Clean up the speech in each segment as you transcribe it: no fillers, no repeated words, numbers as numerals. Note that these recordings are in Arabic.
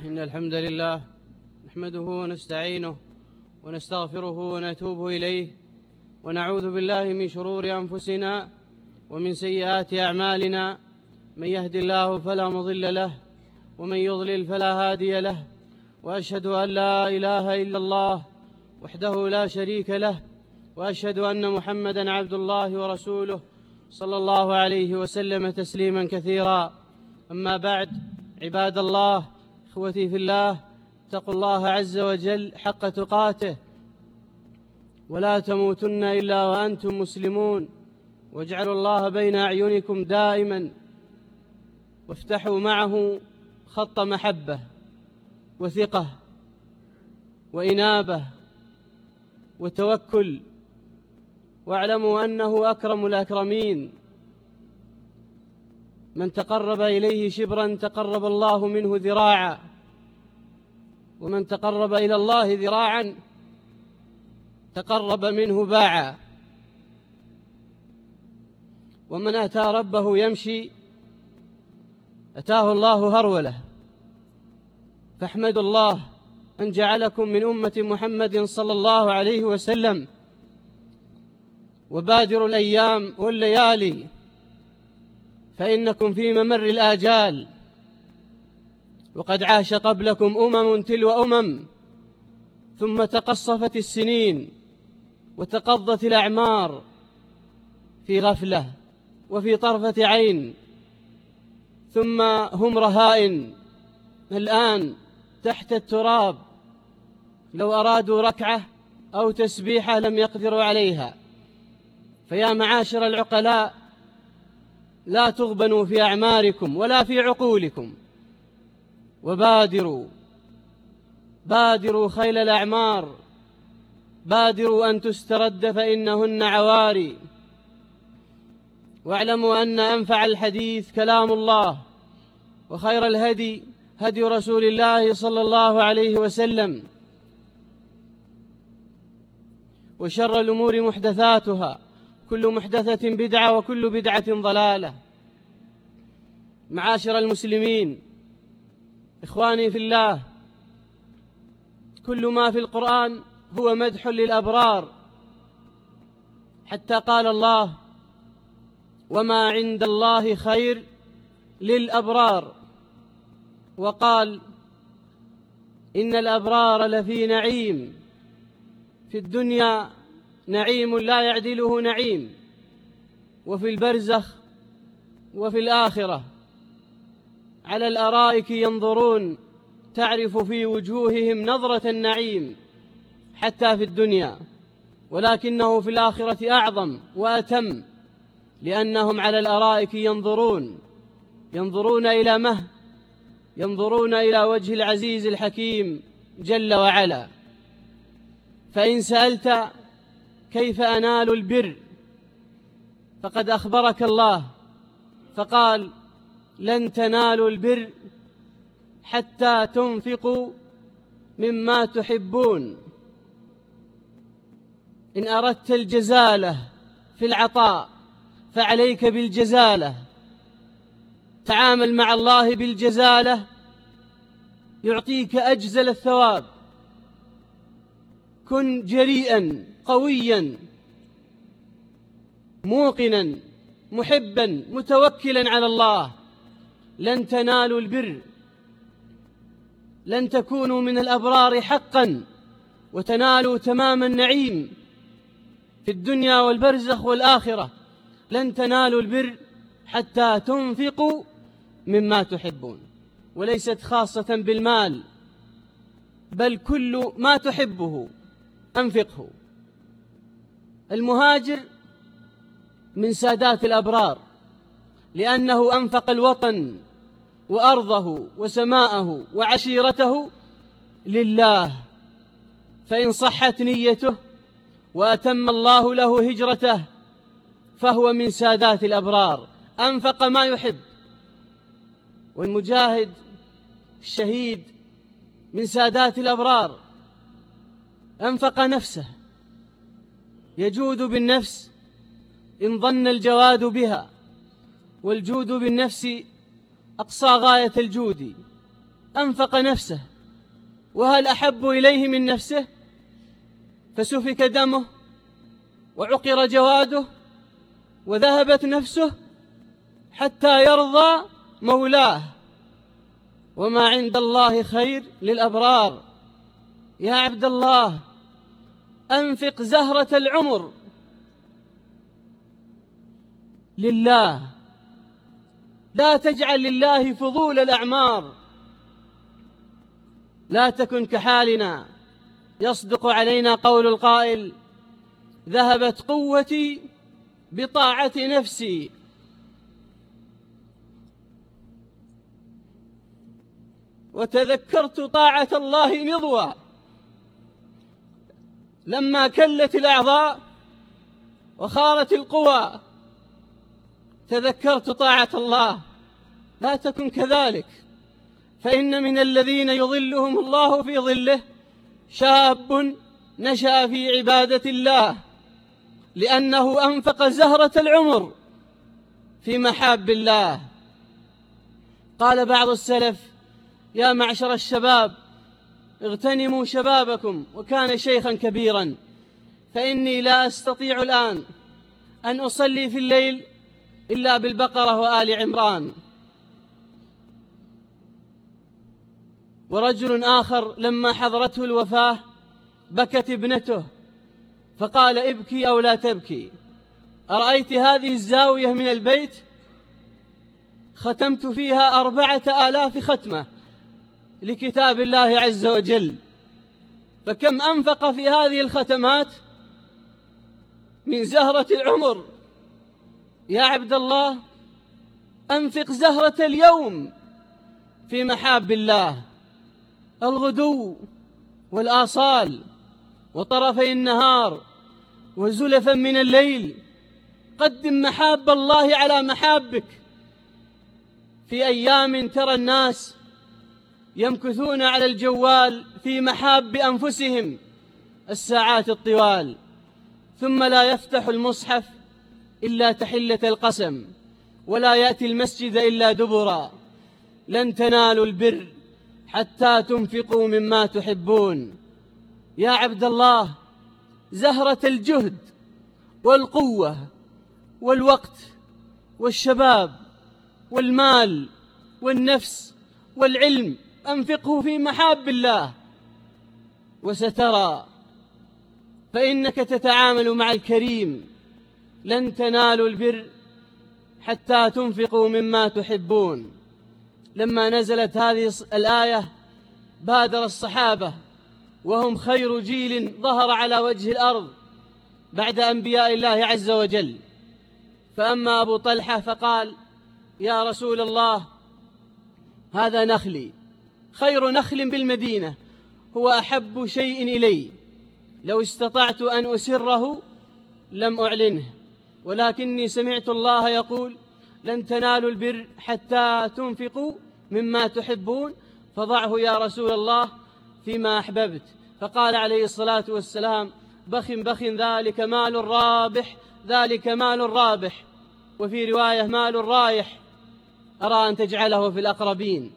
إن الحمد لله نحمده ونستعينه ونستغفره ونتوب إليه، ونعوذ بالله من شرور أنفسنا ومن سيئات أعمالنا. من يهد الله فلا مضل له، ومن يضلل فلا هادي له. وأشهد أن لا إله إلا الله وحده لا شريك له، وأشهد أن محمدًا عبد الله ورسوله صلى الله عليه وسلم تسليمًا كثيرا. أما بعد، عباد الله، إخوتي في الله، اتقوا الله عز وجل حق تقاته، ولا تموتن إلا وأنتم مسلمون، واجعلوا الله بين أعينكم دائما، وافتحوا معه خط محبة وثقة وإنابة وتوكل، واعلموا أنه أكرم الأكرمين. من تقرب إليه شبرا تقرب الله منه ذراعا، ومن تقرب إلى الله ذراعا تقرب منه باعا. ومن أتى ربه يمشي أتاه الله هرولة. فاحمدوا الله أن جعلكم من أمة محمد صلى الله عليه وسلم، وبادروا الأيام والليالي، فإنكم في ممر الآجال، وقد عاش قبلكم أمم تلو أمم، ثم تقصفت السنين وتقضت الأعمار في غفلة وفي طرفة عين، ثم هم رهائن الآن تحت التراب، لو أرادوا ركعة أو تسبيحة لم يقدروا عليها. فيا معاشر العقلاء، لا تغبنوا في أعماركم ولا في عقولكم، وبادروا خيل الأعمار، بادروا أن تسترد فإنهن عواري. واعلموا أن أنفع الحديث كلام الله، وخير الهدي هدي رسول الله صلى الله عليه وسلم، وشر الأمور محدثاتها، كل محدثة بدعة وكل بدعة ضلالة. معاشر المسلمين، إخواني في الله، كل ما في القرآن هو مدح للأبرار، حتى قال الله: وما عند الله خير للأبرار. وقال: إن الأبرار لفي نعيم، في الدنيا نعيم لا يعدله نعيم، وفي البرزخ وفي الآخرة على الأرائك ينظرون، تعرف في وجوههم نظرة النعيم حتى في الدنيا، ولكنه في الآخرة أعظم وأتم، لأنهم على الأرائك ينظرون إلى مهد، ينظرون إلى وجه العزيز الحكيم جل وعلا. فإن سألت كيف أنال البر، فقد أخبرك الله فقال: لن تنالوا البر حتى تنفقوا مما تحبون. إن أردت الجزالة في العطاء فعليك بالجزالة، تعامل مع الله بالجزالة يعطيك أجزل الثواب. كن جريئا قويا موقنا محبا متوكلا على الله. لن تنالوا البر، لن تكونوا من الأبرار حقا وتنالوا تمام النعيم في الدنيا والبرزخ والآخرة. لن تنالوا البر حتى تنفقوا مما تحبون، وليست خاصة بالمال، بل كل ما تحبه أنفقه. المهاجر من سادات الأبرار، لأنه أنفق الوطن وأرضه وسماءه وعشيرته لله، فإن صحت نيته وأتم الله له هجرته فهو من سادات الأبرار، أنفق ما يحب. والمجاهد الشهيد من سادات الأبرار، أنفق نفسه، يجود بالنفس إن ظن الجواد بها، والجود بالنفس أقصى غاية الجود، أنفق نفسه وهل أحب إليه من نفسه، فسفك دمه وعقر جواده وذهبت نفسه حتى يرضى مولاه، وما عند الله خير للأبرار. يا عبد الله، أنفق زهرة العمر لله، لا تجعل لله فضول الأعمار. لا تكن كحالنا، يصدق علينا قول القائل: ذهبت قوتي بطاعة نفسي. وتذكرت طاعة الله نضوى، لما كلت الأعضاء وخارت القوى تذكرت طاعة الله. لا تكن كذلك، فإن من الذين يظلهم الله في ظله شاب نشأ في عبادة الله، لأنه أنفق زهرة العمر في محاب الله. قال بعض السلف: يا معشر الشباب، اغتنموا شبابكم. وكان شيخا كبيرا، فإني لا أستطيع الآن أن أصلي في الليل إلا بالبقرة وآل عمران. ورجل آخر لما حضرته الوفاة بكت ابنته فقال: ابكي أو لا تبكي، أرأيت هذه الزاوية من البيت؟ ختمت فيها 4000 ختمة لكتاب الله عز وجل، فكم أنفق في هذه الختمات من زهرة العمر. يا عبد الله، أنفق زهرة اليوم في محاب الله، الغدو والآصال وطرفي النهار وزلفا من الليل. قدم محاب الله على محابك. في أيام ترى الناس يمكثون على الجوال في محاب أنفسهم الساعات الطوال، ثم لا يفتح المصحف إلا تحلة القسم، ولا يأتي المسجد إلا دبرا. لن تنالوا البر حتى تنفقوا مما تحبون. يا عبد الله، زهرة الجهد والقوة والوقت والشباب والمال والنفس والعلم أنفقه في محاب الله، وسترى، فإنك تتعامل مع الكريم. لن تنالوا البر حتى تنفقوا مما تحبون. لما نزلت هذه الآية بادر الصحابة، وهم خير جيل ظهر على وجه الأرض بعد أنبياء الله عز وجل. فأما أبو طلحة فقال: يا رسول الله، هذا نخلي، خير نخل بالمدينة، هو أحب شيء إلي، لو استطعت أن أسره لم أعلنه، ولكني سمعت الله يقول: لن تنالوا البر حتى تنفقوا مما تحبون، فضعه يا رسول الله فيما أحببت. فقال عليه الصلاة والسلام: بخ بخ، ذلك مال رابح، ذلك مال رابح. وفي رواية: مال رايح، أرى أن تجعله في الأقربين.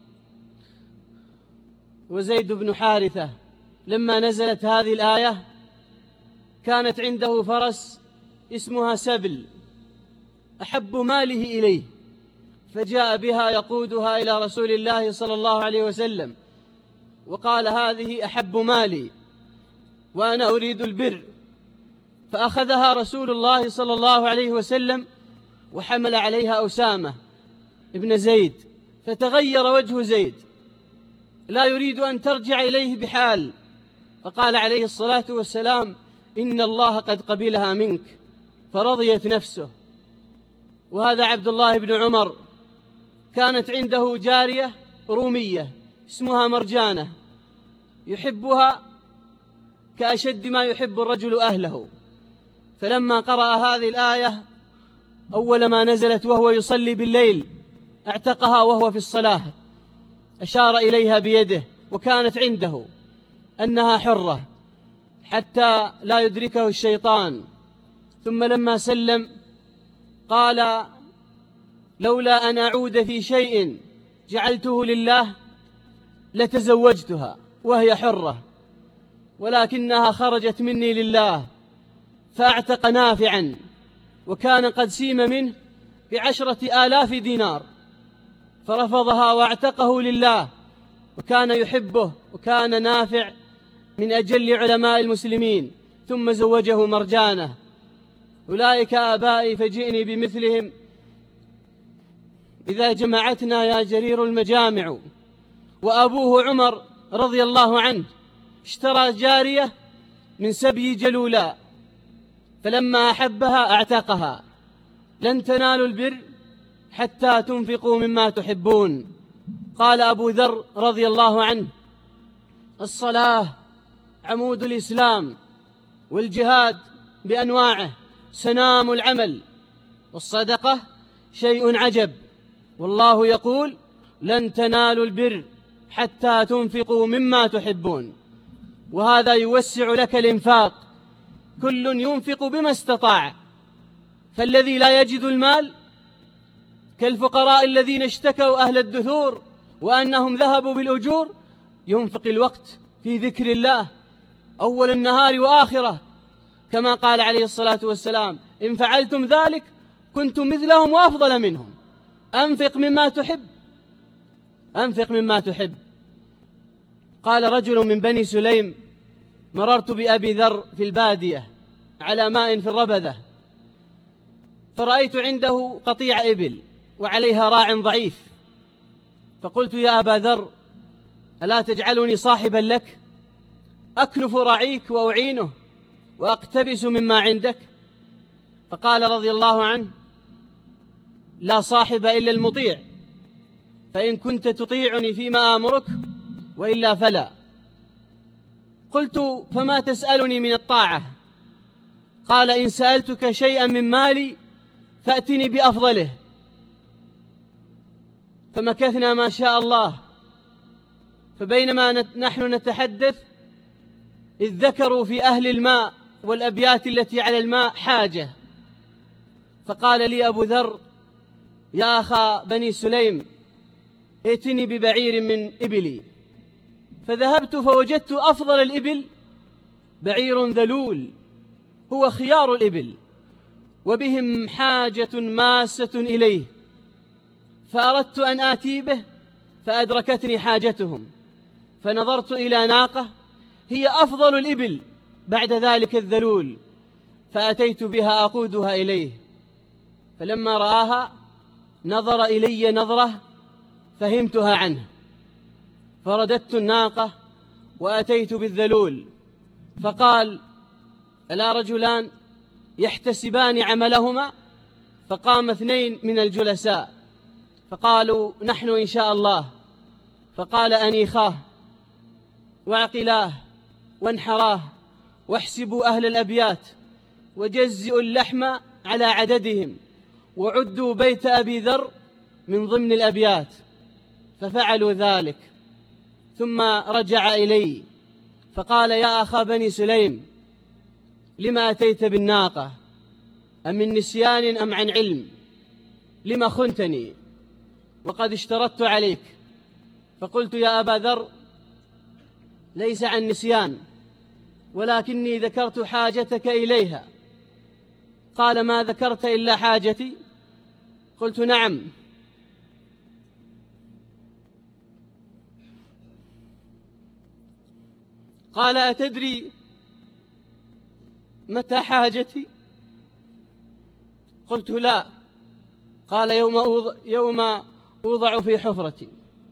وزيد بن حارثة لما نزلت هذه الآية كانت عنده فرس اسمها سبل، أحب ماله إليه، فجاء بها يقودها إلى رسول الله صلى الله عليه وسلم وقال: هذه أحب مالي وأنا أريد البر. فأخذها رسول الله صلى الله عليه وسلم وحمل عليها أسامة ابن زيد، فتغير وجه زيد، لا يريد أن ترجع إليه بحال، فقال عليه الصلاة والسلام: إن الله قد قبلها منك، فرضيت نفسه. وهذا عبد الله بن عمر كانت عنده جارية رومية اسمها مرجانة، يحبها كأشد ما يحب الرجل أهله. فلما قرأ هذه الآية أول ما نزلت وهو يصلي بالليل اعتقها وهو في الصلاة، أشار إليها بيده، وكانت عنده أنها حرة حتى لا يدركه الشيطان. ثم لما سلم قال: لولا أن أعود في شيء جعلته لله لتزوجتها وهي حرة، ولكنها خرجت مني لله، فاعتق نافعا وكان قد سيم منه ب10,000 دينار، فرفضها واعتقه لله، وكان يحبه، وكان نافع من أجل علماء المسلمين، ثم زوجه مرجانة. أولئك آبائي فجئني بمثلهم إذا جمعتنا يا جرير المجامع. وأبوه عمر رضي الله عنه اشترى جارية من سبي جلولاء، فلما أحبها أعتقها. لن تنالوا البر حتى تنفقوا مما تحبون. قال أبو ذر رضي الله عنه: الصلاة عمود الإسلام، والجهاد بأنواعه سنام العمل، والصدقة شيء عجب، والله يقول: لن تنالوا البر حتى تنفقوا مما تحبون. وهذا يوسع لك الإنفاق، كل ينفق بما استطاع، فالذي لا يجد المال كالفقراء الذين اشتكوا أهل الدثور وأنهم ذهبوا بالأجور ينفق الوقت في ذكر الله أول النهار وآخره، كما قال عليه الصلاة والسلام: إن فعلتم ذلك كنتم مثلهم وأفضل منهم. أنفق مما تحب، أنفق مما تحب. قال رجل من بني سليم: مررت بأبي ذر في البادية على ماء في الربذة، فرأيت عنده قطيع إبل وعليها راع ضعيف، فقلت: يا أبا ذر، ألا تجعلني صاحبا لك؟ أكلف راعيك وأعينه وأقتبس مما عندك. فقال رضي الله عنه: لا صاحب إلا المطيع، فإن كنت تطيعني فيما آمرك، وإلا فلا. قلت: فما تسألني من الطاعة؟ قال: إن سألتك شيئا من مالي فأتني بأفضله. فمكثنا ما شاء الله، فبينما نحن نتحدث إذ ذكروا في أهل الماء والأبيات التي على الماء حاجة. فقال لي أبو ذر: يا أخا بني سليم، ائتني ببعير من إبلي. فذهبت فوجدت أفضل الإبل بعير ذلول، هو خيار الإبل، وبهم حاجة ماسة إليه، فأردت أن آتي به، فأدركتني حاجتهم، فنظرت إلى ناقة هي أفضل الإبل بعد ذلك الذلول، فأتيت بها أقودها إليه، فلما رآها نظر إلي نظرة فهمتها عنه، فرددت الناقة وأتيت بالذلول، فقال: ألا رجلان يحتسبان عملهما؟ فقام 2 من الجلساء فقالوا: نحن إن شاء الله. فقال: أنيخاه وعقلاه وانحراه، واحسبوا أهل الأبيات، وجزئوا اللحم على عددهم، وعدوا بيت أبي ذر من ضمن الأبيات. ففعلوا ذلك، ثم رجع إلي فقال: يا أخا بني سليم، لما أتيت بالناقة؟ أم من نسيان أم عن علم؟ لما خنتني وقد اشترطت عليك؟ فقلت: يا أبا ذر، ليس عن نسيان، ولكني ذكرت حاجتك إليها. قال: ما ذكرت إلا حاجتي؟ قلت: نعم. قال: أتدري متى حاجتي؟ قلت: لا. قال: يوم أوضع في حفرتي،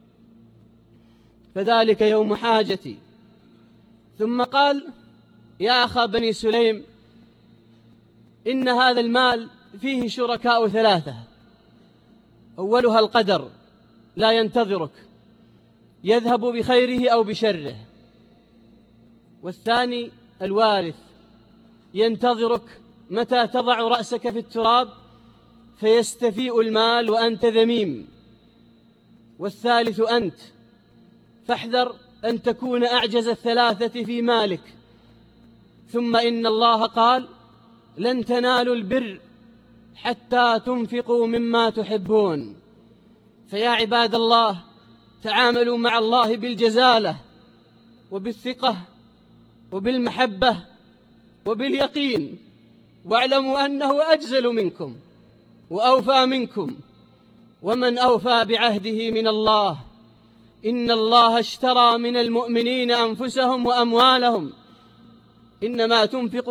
فذلك يوم حاجتي. ثم قال: يا أخا بني سليم، إن هذا المال فيه شركاء 3، أولها القدر لا ينتظرك، يذهب بخيره أو بشره، والثاني الوارث ينتظرك متى تضع رأسك في التراب فيستفيء المال وأنت ذميم، والثالث أنت، فاحذر أن تكون أعجز ال3 في مالك. ثم إن الله قال: لن تنالوا البر حتى تنفقوا مما تحبون. فيا عباد الله، تعاملوا مع الله بالجزالة وبالثقة وبالمحبة وباليقين، واعلموا أنه أجزل منكم وأوفى منكم. ومن أوفى بعهده من الله؟ إن الله اشترى من المؤمنين أنفسهم وأموالهم. إنما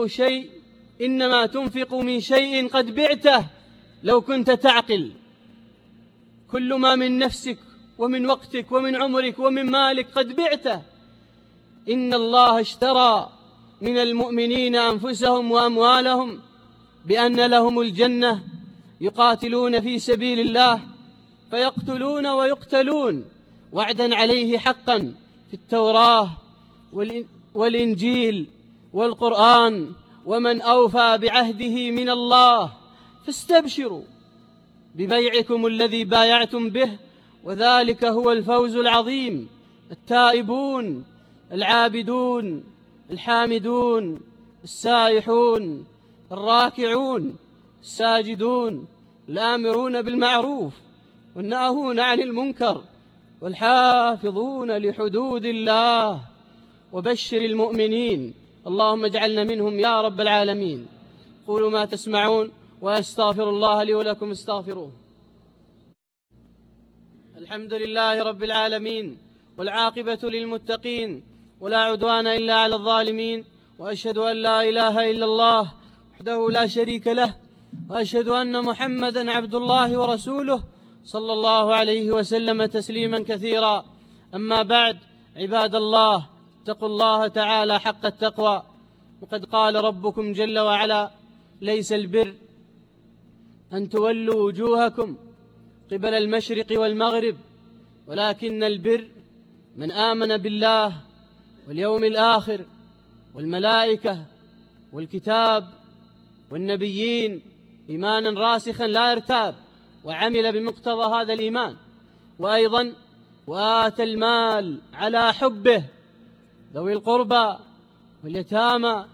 تنفق من شيء قد بعته لو كنت تعقل. كل ما من نفسك ومن وقتك ومن عمرك ومن مالك قد بعته. إن الله اشترى من المؤمنين أنفسهم وأموالهم بأن لهم الجنة، يقاتلون في سبيل الله فيقتلون ويقتلون، وعدا عليه حقا في التوراة والإنجيل والقرآن. ومن أوفى بعهده من الله فاستبشروا ببيعكم الذي بايعتم به، وذلك هو الفوز العظيم. التائبون العابدون الحامدون السائحون الراكعون الساجدون الآمرون بالمعروف والناهون عن المنكر والحافظون لحدود الله، وبشر المؤمنين. اللهم اجعلنا منهم يا رب العالمين. قولوا ما تسمعون وأستغفر الله لي ولكم، استغفروه. الحمد لله رب العالمين، والعاقبة للمتقين، ولا عدوان إلا على الظالمين. وأشهد أن لا إله إلا الله وحده لا شريك له، وأشهد أن محمدًا عبد الله ورسوله صلى الله عليه وسلم تسليما كثيرا. أما بعد، عباد الله، اتقوا الله تعالى حق التقوى. وقد قال ربكم جل وعلا: ليس البر أن تولوا وجوهكم قبل المشرق والمغرب، ولكن البر من آمن بالله واليوم الآخر والملائكة والكتاب والنبيين إيمانا راسخا لا يرتاب، وعمل بمقتضى هذا الإيمان. وأيضا وآتى المال على حبه ذوي القربى واليتامى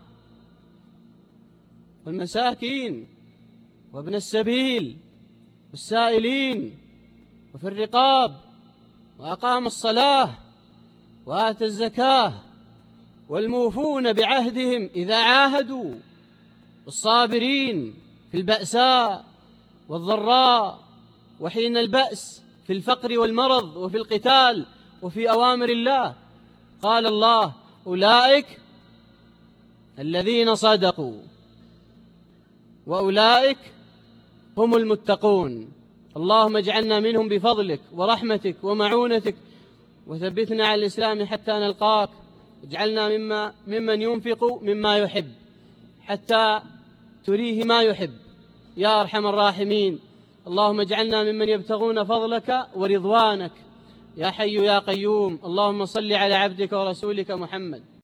والمساكين وابن السبيل والسائلين وفي الرقاب، وأقام الصلاة وآتى الزكاة، والموفون بعهدهم إذا عاهدوا، والصابرين في البأساء والضراء وحين البأس، في الفقر والمرض وفي القتال وفي أوامر الله. قال الله: أولئك الذين صدقوا وأولئك هم المتقون. اللهم اجعلنا منهم بفضلك ورحمتك ومعونتك، وثبتنا على الإسلام حتى نلقاك. اجعلنا ممن ينفق مما يحب حتى تريه ما يحب يا أرحم الراحمين. اللهم اجعلنا ممن يبتغون فضلك ورضوانك يا حي يا قيوم. اللهم صل على عبدك ورسولك محمد.